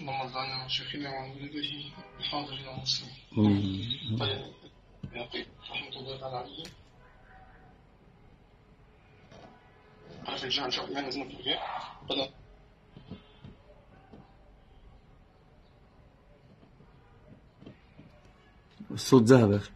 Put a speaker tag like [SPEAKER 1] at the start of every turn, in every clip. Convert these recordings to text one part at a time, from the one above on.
[SPEAKER 1] اللهم ارض عنا وشيخنا وعن ولده الحاضرين والمسلمين. طيب يعطيك رحمة الله تعالى عليه. قال في الجامع شرح الإيمان وزنة الرجاء بدأ
[SPEAKER 2] الصوت ذهب يا أخي.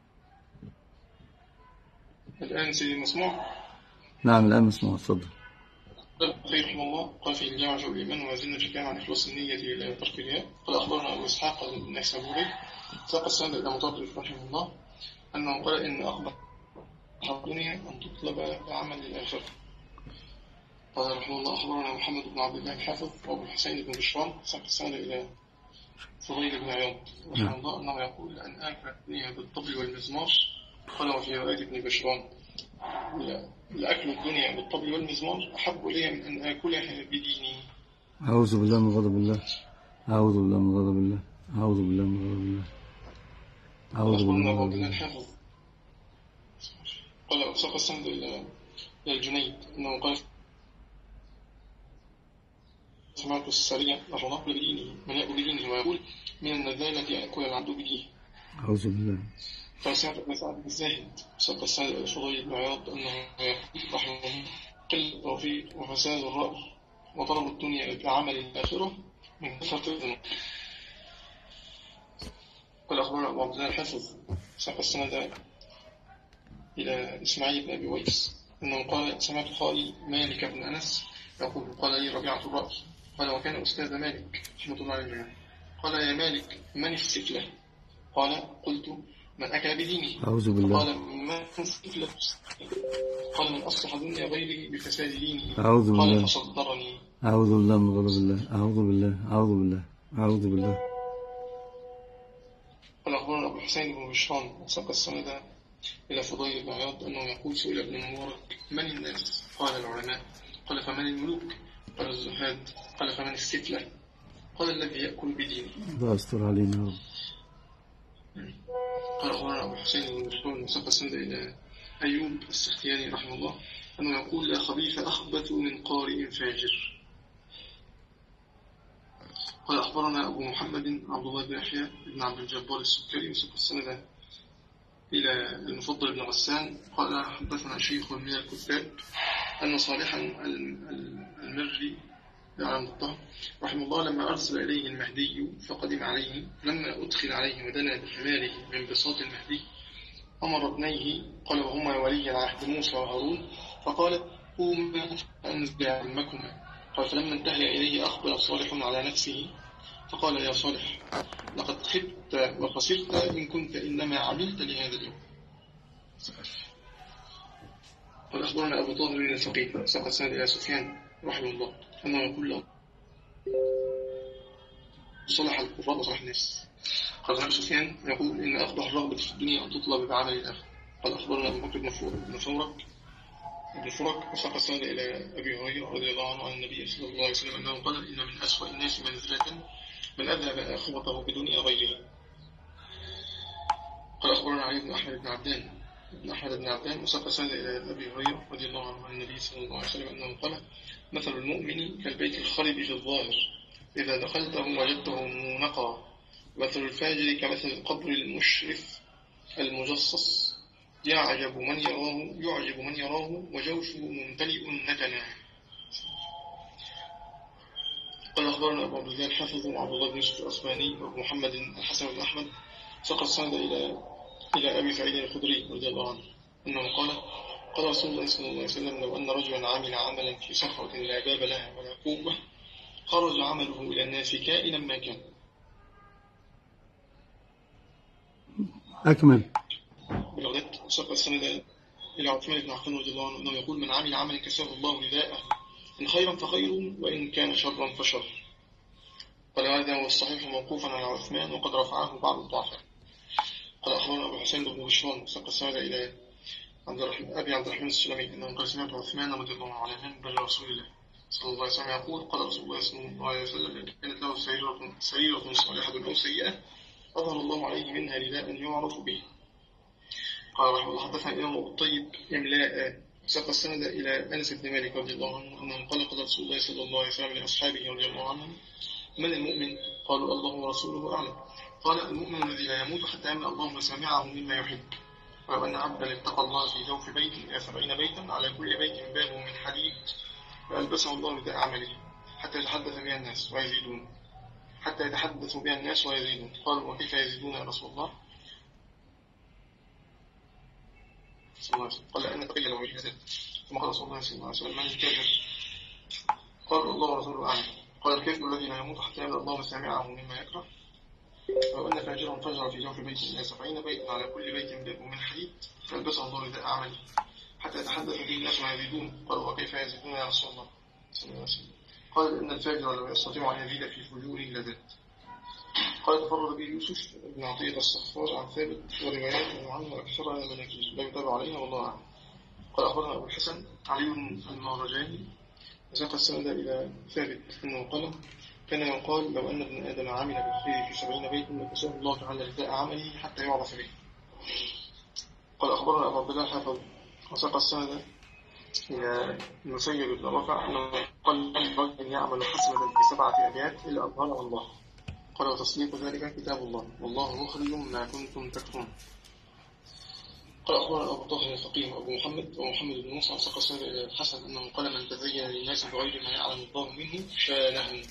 [SPEAKER 1] الآن سيدي مسموع.
[SPEAKER 2] نعم الآن مسموع. اتفضل.
[SPEAKER 1] البخاري رحمه الله قال في الجامع شرح الإيمان وزنة الرجاء عن إخلاص النية إلى ترك الرياء. قال أخبرنا أبو إسحاق النيسابوري ساق السند إلى مطرف رحمه الله أنه قال إن أخبر الدنيا أن تطلب بعمل الآخرة. قال رحمه الله أخبرنا محمد بن عبد الله الحافظ وأبو الحسين بن بشران ساق السند إلى فضيل بن عياض رحمه الله أنه يقول أن آكل الدنيا بالطبل والمزمار. قال وفي رواية ابن بشران لأكل الدنيا بالطبل والمزمار أحب إلي من أن آكلها بديني.
[SPEAKER 2] أعوذ بالله من غضب الله. أعوذ بالله من غضب الله. أعوذ بالله من غضب الله. أعوذ بالله من غضب الله.
[SPEAKER 1] الحافظ قال ساق السند إلى الجنيد أنه قال سمعت السريع رحمه بدينه من يأكل بدينه ويقول من النذالة يأكل العبد بديه.
[SPEAKER 2] أعوذ بالله.
[SPEAKER 1] فسمعت ابن سعد الزاهد ساق السند إلى فضيل بن عياض أنه يقول رحمه الله قلة التوفيق وفساد الرأي وطلب الدنيا بعمل الآخرة من كثرة الذنوب. قال أخبرنا أبو عبد الله الحافظ ساق السند إلى إسماعيل بن أبي ويس أنه قال سمعت خالي مالك بن أنس يقول قال لي ربيعة الرأي قال وكان أستاذ مالك رحمة الله عليه قال يا مالك من السفلة؟ قال قلت من أكل بدينه.
[SPEAKER 2] أعوذ بالله.
[SPEAKER 1] قال من السفلة؟ قال من أصلح دنيا غيره بفساد دينه.
[SPEAKER 2] أعوذ بالله.
[SPEAKER 1] قال فصدرني.
[SPEAKER 2] أعوذ بالله من غضب الله. أعوذ بالله. أعوذ بالله. أعوذ بالله.
[SPEAKER 1] قال أخبرنا أبو الحسين بن بشران ساق السند إلى فضيل بن عياض أنه يقول سئل ابن المبارك من الناس؟ قال العلماء. قال فمن الملوك؟ قال الزهاد. قال فمن السفلة؟ قال الذي يأكل بدينه.
[SPEAKER 2] الله يستر علينا.
[SPEAKER 1] قال أخبرنا أبو الحسين بن بشران ساق السند إلى أيوب السختياني رحمه الله أنه يقول لا خبيث أخبث من قارئ فاجر. قال أخبرنا أبو محمد عبد الله بن يحيى بن عبد الجبار السكري وساق السند إلى المفضل بن غسان قال حدثنا شيخ من الكتاب أن صالحا المري على الطه رحمه الله لما أرسل إليه المهدي فقدم عليه لما أدخل عليه ودنا بحماره من بساط المهدي أمر ابنيه قال وهما ولي العهد موسى وهارون فقال قوما أنزع علمكما. قال فلما انتهى إليه أقبل صالح على نفسه فقال يا صالح لقد خبت وخسرت إن كنت إنما عملت لهذا اليوم. قال أخبرنا أبو طاهر بن الفقيه ساق السند إلى سفيان رحمه الله أنه يقول له صلح القراء وصلح الناس. قال أبو سفيان يقول إن أقبح الرغبة في الدنيا أن تطلب بعمل الآخر. قال أخبرنا أبو بكر بن فرق وساق السند إلى أبي هريرة رضي الله عنه عن النبي صلى الله عليه وسلم أنه قال إن من أسوأ الناس منزلة من أذهب آخرته بدنيا غيره. قال أخبرنا علي بن أحمد بن عبدان وساق السند إلى أبي هريرة رضي الله عنه عن النبي صلى الله عليه وسلم أنه قال مثل المؤمن كالبيت الخرب في الظاهر إذا دخلته وجدته مونقا مثل الفاجر كمثل القبر المشرف المجصص يعجب من يراه وجوفه ممتلئ نتنا. قال أخبرنا أبو عبد الله الحافظ وعبد الله بن يوسف الأصبهاني وأبو محمد الحسن بن أحمد ساق السند إلى أبي سعيد الخدري رضي الله عنه أنه قال رسول الله صلى الله عليه وسلم لو أن رجلا عمل عملا في صخرة لا باب لها ولا قوة خرج عمله إلى الناس كائنا ما كان.
[SPEAKER 2] أكمل.
[SPEAKER 1] بلغت ساق السند إلى عثمان بن عفان رضي الله عنه أنه يقول من عمل عملا كساه الله رداءه إن خيرا فخير وإن كان شرا فشر. قال هذا هو الصحيح موقوفا على عثمان وقد رفعه بعض الضعفاء. قال أخبرنا أبو حسين بن بشران ساق السند إلى أبي عبد الرحمن السلمي أنه قال سمعت عثمان رضي الله عنه على منبر رسول الله صلى الله عليه وسلم يقول قال رسول الله صلى الله عليه وسلم كانت له سريرة صالحة أو سيئة أظهر الله عليه منها رداء يعرف به. قال رحمه الله حدثنا الإمام أبو الطيب إملاء ساق السند إلى أنس بن مالك رضي الله عنه أنه قال رسول الله صلى الله عليه وسلم لأصحابه رضي الله عنهم من المؤمن؟ قالوا الله ورسوله أعلم. قال المؤمن الذي لا يموت حتى يملأ الله مسامعه مما يحب. ولو أن عبدا اتقى الله في جوف بيت إلى 70 بيتا على كل بيت باب من حديد فألبسه الله رداء عمله حتى يتحدث بها الناس ويزيدون. حتى يتحدث بها الناس ويزيدون. قالوا وكيف يزيدون يا رسول الله؟ صلى الله عليه وسلم. قال أن تقي لو يزيد. ثم قال صلى الله عليه وسلم من الكافر؟ قالوا الله ورسوله أعلم. قال الكافر الذي لا يموت حتى يملأ الله مسامعه مما يكره. ولو أن فاجرا فجر في جوف بيت إلى 70 بيتا على كل بيت باب من حديد فألبسه الله رداء عمله حتى يتحدث به الناس ويزيدون. قالوا وكيف يزيدون يا رسول الله؟ صلى الله عليه وسلم. قال إن الفاجر لو يستطيع أن يزيد في فجوره لذات. قال تفرد به يوسف بن عطية الصخار عن ثابت وروايات عنه أكثرها مناكير لا يتابع عليها والله أعلم. قال أخبرنا أبو الحسن علي المهرجاني وساق السند إلى ثابت أنه قال كان يقال لو أن ابن آدم عمل بالخير في 70 بيت لكساه الله تعالى رداء عمله حتى يعرف به. قال أخبرنا أبو عبد الله الحافظ وساق السند إلى المسيب بن رفع أنه قال رجل يعمل حسنة في 7 أبيات إلا أظهره الله. قال وتصديق ذلك كتاب الله والله مخرج ما كنتم تكتمون. قال أخبرنا أبو طاهر الفقيه وأبو محمد ومحمد بن موسى وساق السند إلى الحسن أنه قال من تزين للناس بغير ما يعلم الله منه شانه.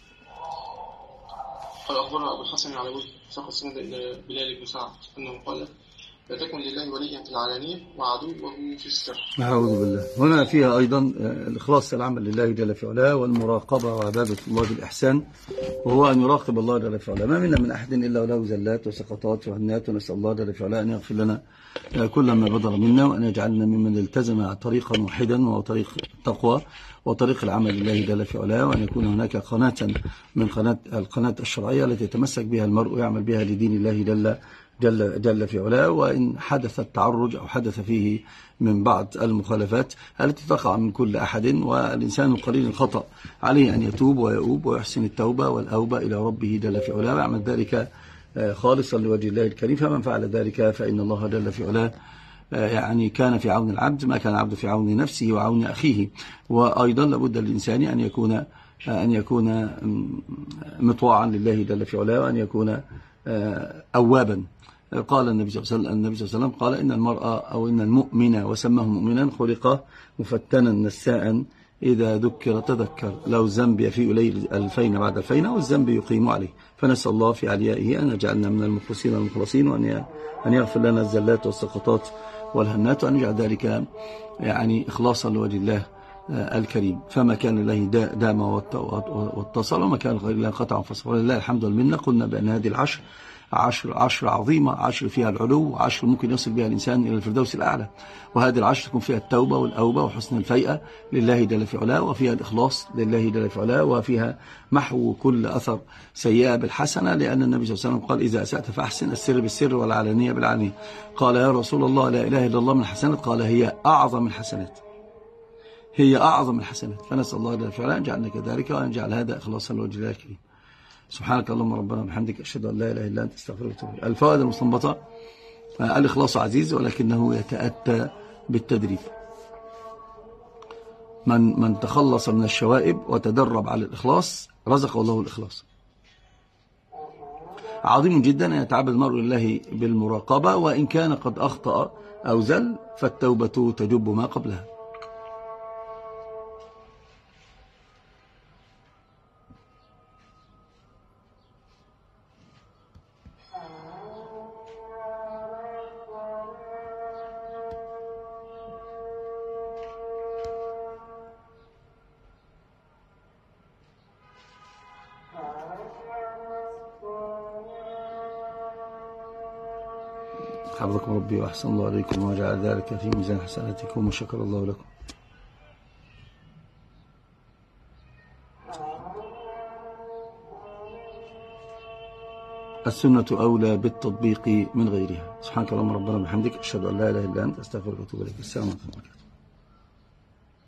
[SPEAKER 1] قال أخبرنا أبو الحسن على وجه ساق السند إلى بلال بن سعد أنه قال لا تكن لله وليا في العلانية وعدوه في السر.
[SPEAKER 2] أعوذ بالله. هنا فيها أيضا الإخلاص العمل لله جل في علاه والمراقبة وعبادة الله بالإحسان وهو أن يراقب الله جل في علاه. ما منا من أحد إلا وله زلات وسقطات وهنات ونسأل الله جل في علاه أن يغفر لنا كل ما بدر منا وأن يجعلنا ممن التزم طريقا واحدا وهو طريق التقوى وطريق العمل لله جل في علاه وأن يكون هناك قناة من القناة الشرعية التي يتمسك بها المرء يعمل بها لدين الله جل في علاه. وإن حدث التعرج أو حدث فيه من بعض المخالفات التي تقع من كل أحد والإنسان القليل الخطأ عليه أن يتوب ويؤوب ويحسن التوبة والأوبة إلى ربه جل في علاه ويعمل ذلك خالصا لوجه الله الكريم. فمن فعل ذلك فإن الله جل في علاه يعني كان في عون العبد ما كان العبد في عون نفسه وعون أخيه. وأيضا لابد للإنسان أن يكون مطواعا لله جل في علاه وأن يكون أوابا. قال النبي صلى الله عليه وسلم قال إن المرأة أو إن المؤمن وسماه مؤمنا خلق مفتنا نساء إذا ذكر تذكر لو الذنب يفيء ليل 2000 بعد 2000 والذنب يقيم عليه. فنسأل الله في عليائه أن يجعلنا من المخلصين والمخلصين وأن يغفر لنا الزلات والسقطات والهنات وأن يجعل ذلك يعني إخلاصا لوجه الله الكريم. فما كان الله دام واتصل وما كان غير الله قطع وفصل. ولله الحمد والمنة. قلنا بأن هذه العشر عشر عظيمة، عشر فيها العلو، عشر ممكن يصل بها الإنسان إلى الفردوس الأعلى. وهذه العشر تكون فيها التوبة والأوبة وحسن الفيئة لله جل في علاه وفيها الإخلاص لله جل في علاه وفيها محو كل أثر سيئة بالحسنة لأن النبي صلى الله عليه وسلم قال إذا أسأت فأحسن السر بالسر والعلانية بالعلانية. قال يا رسول الله لا إله إلا الله من الحسنات؟ قال هي أعظم الحسنات، هي أعظم الحسنات. فنسأل الله جل في علاه أن يجعلنا كذلك وأن يجعل هذا إخلاصا لوجه الله الكريم. سبحانك اللهم ربنا وبحمدك أشهد أن لا إله إلا أنت أستغفرك وأتوب إليك. الفوائد المستنبطة: الإخلاص عزيز ولكنه يتأتى بالتدريب. من تخلص من الشوائب وتدرب على الإخلاص رزقه الله الإخلاص. عظيم جدا أن يتعبد المرء لله بالمراقبة وإن كان قد أخطأ أو زل فالتوبة تجب ما قبلها. حفظكم ربي وأحسن الله عليكم وجعل ذلك في ميزان حسناتكم وشكر الله لكم. السنة أولى بالتطبيق من غيرها. سبحانك اللهم ربنا وبحمدك أشهد أن لا إله إلا أنت أستغفرك وأتوب إليك. السلام عليكم.